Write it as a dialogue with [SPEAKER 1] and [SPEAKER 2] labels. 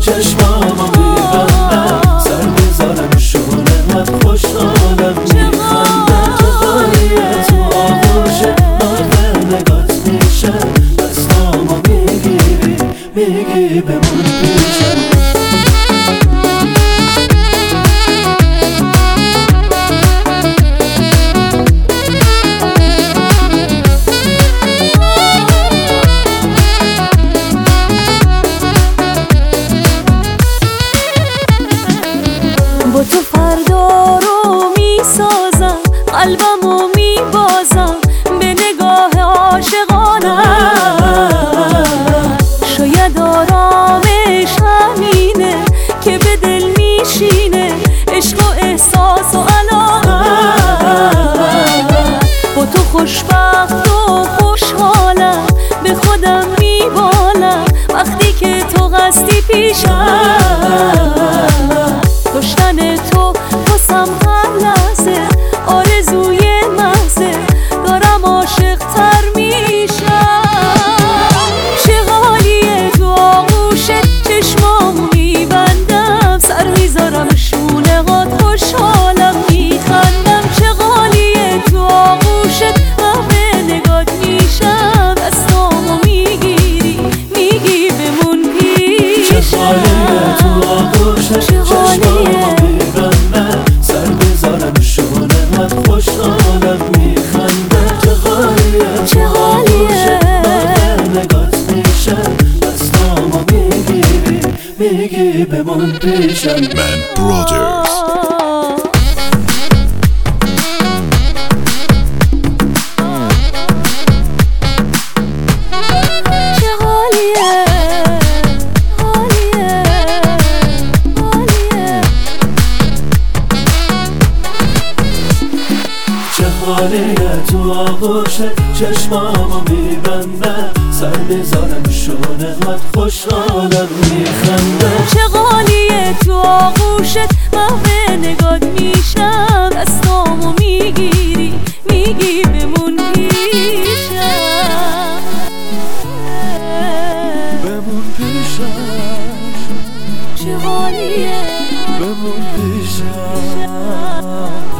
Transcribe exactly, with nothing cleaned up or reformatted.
[SPEAKER 1] چشمامو میبندم سر بذارم شونه خوشحالم میخندم چقدریه تو آغوشه من نگات میشم دستامو میگیری میگی بمون پیشم
[SPEAKER 2] با تو فردا رو میسازم قلبمو میبازم به نگاه عاشقانم شاید آرامش همینه که به دل میشینه عشق و احساس و علاقه با تو خوشبخت و خوشحالم به خودم میبالم وقتی که تو قصدی پیشم داشتن تو واسم هر لحظه آرزوی محضه دارم عاشق تر میشم چه حالیه تو آغوشت چشمامو میبندم سر میذارم شونه هات خوشحالم میخندم چه حالیه تو آغوشت من به نگات میشم دستامو میگیری میگی بمون پیشم
[SPEAKER 1] چه حالیه تو آغوشت چشمامو میبندم سر بذارم شونه هات خوشحالم میخندم چه حالیه
[SPEAKER 2] چه حالیه
[SPEAKER 1] من به نگات میشم دستامو میگیری میگی بمون پیشم
[SPEAKER 3] Man Brothers.
[SPEAKER 2] چه حالیه حالیه حالیه
[SPEAKER 1] چه حالیه تو آغوشت چشمامو میبندم سر بذارم شونه هات خوشحالم میخندم
[SPEAKER 2] چه حالیه تو آغوشت من به نگات میشم دستامو میگیری میگی بمون پیشم
[SPEAKER 1] بمون پیشم
[SPEAKER 2] چه حالیه
[SPEAKER 1] بمون پیشم